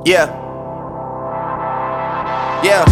Yeah. Yeah.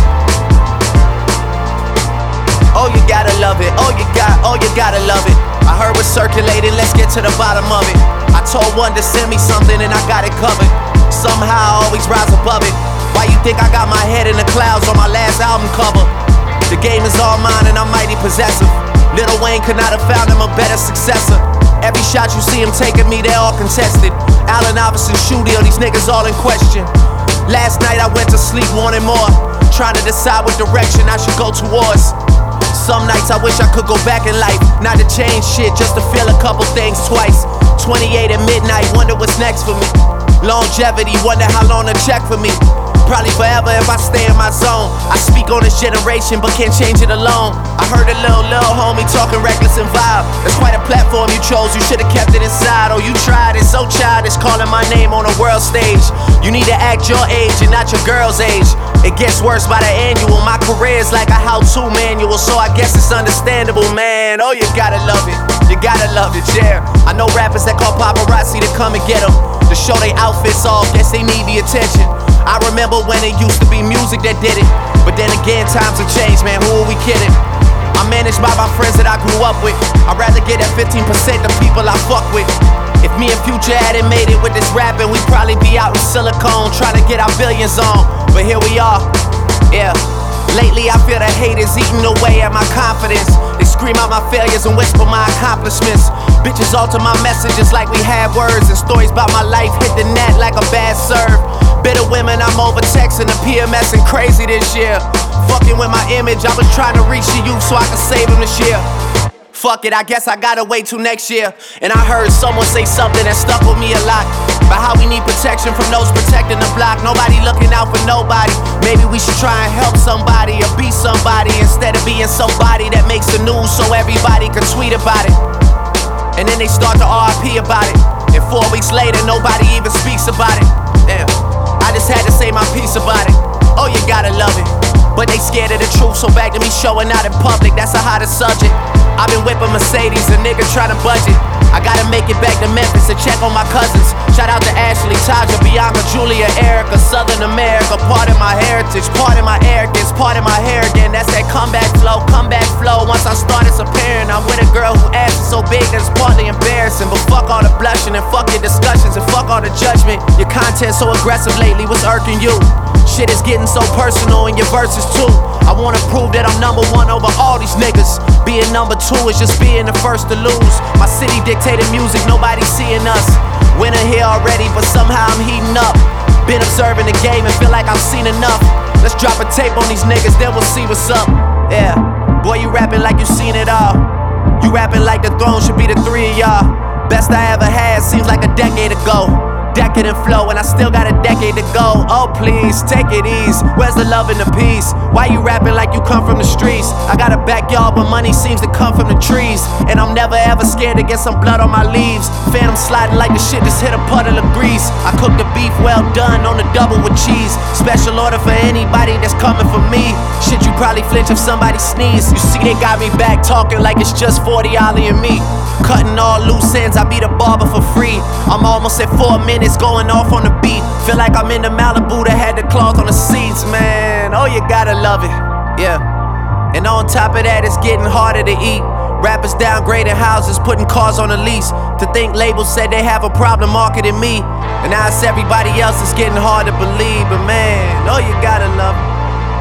Oh, you gotta love it. Oh, you gotta love it. I heard what's circulating, let's get to the bottom of it. I told one to send me something and I got it covered. Somehow I always rise above it. Why you think I got my head in the clouds on my last album cover? The game is all mine and I'm mighty possessive. Lil Wayne could not have found him a better successor. Every shot you see him taking me, they're all contested. Allen Iverson, Shooty, these niggas all in question. Last night I went to sleep wanting more, trying to decide what direction I should go towards. Some nights I wish I could go back in life, not to change shit, just to feel a couple things twice. 28 at midnight, wonder what's next for me. Longevity, wonder how long to check for me. Probably forever if I stay in my zone. I speak on this generation but can't change it alone. I heard a little homie talking reckless and vibe. That's quite a platform you chose, you should've kept it inside. Oh, you tried it, so childish, calling my name on a world stage. You need to act your age and not your girl's age. It gets worse by the annual. My career is like a how-to manual, so I guess it's understandable, man. Oh, you gotta love it, you gotta love it, yeah. I know rappers that call paparazzi to come and get them, to show they outfits off, guess they need the attention. I remember when it used to be music that did it, but then again times have changed, man, who are we kidding? I'm managed by my friends that I grew up with. I'd rather get that 15% the people I fuck with. If me and Future hadn't made it with this rapping, we'd probably be out in Silicon trying to get our billions on. But here we are, yeah. Lately I feel the haters eating away at my confidence. They scream out my failures and whisper my accomplishments. Bitches alter my messages like we had words, and stories about my life hit the net like a bad serve. Bitter women, I'm over texting the PMS and crazy this year. Fucking with my image, I was trying to reach the youth so I could save them this year. Fuck it, I guess I gotta wait till next year. And I heard someone say something that stuck with me a lot, about how we need protection from those protecting the block. Nobody looking out for nobody. Maybe we should try and help somebody or be somebody instead of being somebody that makes the news so everybody can tweet about it. And then they start to RIP about it, and 4 weeks later nobody even speaks about it. Damn, I just had to say my piece about it. Oh, you gotta love it. But they scared of the truth, so back to me showing out in public, that's a hotter subject. I've been whipping Mercedes, a nigga tryna budget. I gotta make it back to Memphis to check on my cousins. Shout out to Ashley, Taja, Bianca, Julia, Erica, Southern America. Part of my heritage, part of my arrogance, part of my hair again. That's that comeback flow. Once I start disappearing, I'm with a girl who ass is so big that it's partly embarrassing. But fuck all the blushing and fuck your discussions and fuck all the judgment. Your content so aggressive lately, what's irking you? Shit is getting so personal in your verses too. I wanna prove that I'm #1 over all these niggas. Being #2 is just being the first to lose. My city dictated music, nobody seeing us. Winter here already, but somehow I'm heating up. Been observing the game and feel like I've seen enough. Let's drop a tape on these niggas, then we'll see what's up. Yeah, boy, you rapping like you seen it all. You rapping like the throne should be the three of y'all. Best I ever had seems like a decade ago. Decadent flow and I still got a decade to go. Oh please, take it easy. Where's the love and the peace? Why you rapping like you come from the streets? I got a backyard but money seems to come from the trees. And I'm never ever scared to get some blood on my leaves. Phantom sliding like the shit just hit a puddle of grease. I cook the beef well done on the double with cheese. Special order for anybody that's coming for me. Shit, you probably flinch if somebody sneeze. You see they got me back talking like it's just 40 Ollie and me. Cutting all loose ends, I be the barber for free. I'm almost at 4 minutes going off on the beat. Feel like I'm in the Malibu that had the cloth on the seats, man. Oh, you gotta love it, yeah. And on top of that, it's getting harder to eat. Rappers downgrading houses, putting cars on a lease. To think labels said they have a problem marketing me, and now it's everybody else, it's getting hard to believe. But man, oh, you gotta love it.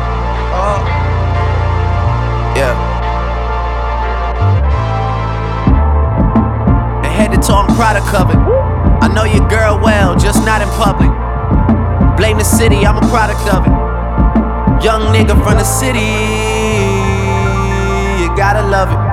Oh, yeah. Headed to, I'm product of it. I know your girl well, just not in public. Blame the city, I'm a product of it. Young nigga from the city, you gotta love it.